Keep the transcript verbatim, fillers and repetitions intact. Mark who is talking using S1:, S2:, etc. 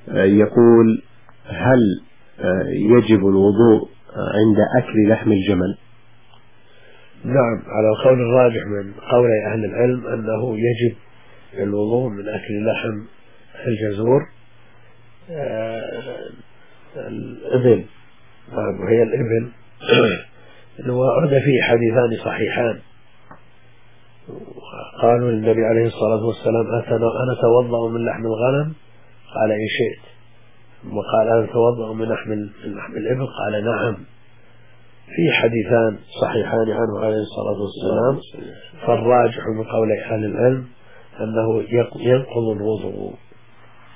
S1: يقول: هل يجب الوضوء عند أكل لحم الجمل؟
S2: نعم، على القول الراجح من قول أهل العلم أنه يجب الوضوء من أكل لحم الجزور. الإبل، وهي الإبل ورد فيه حديثان صحيحان، قالوا للنبي عليه الصلاة والسلام: أنا أتوضأ من لحم الغنم؟ قال: إن شئت. وقال: أنا أتوضأ من لحم لحم الإبل؟ قال: نعم. في حديثان صحيحان عنه عليه الصلاة والسلام، فالراجح من قول أهل العلم أنه ينقض الوضوء.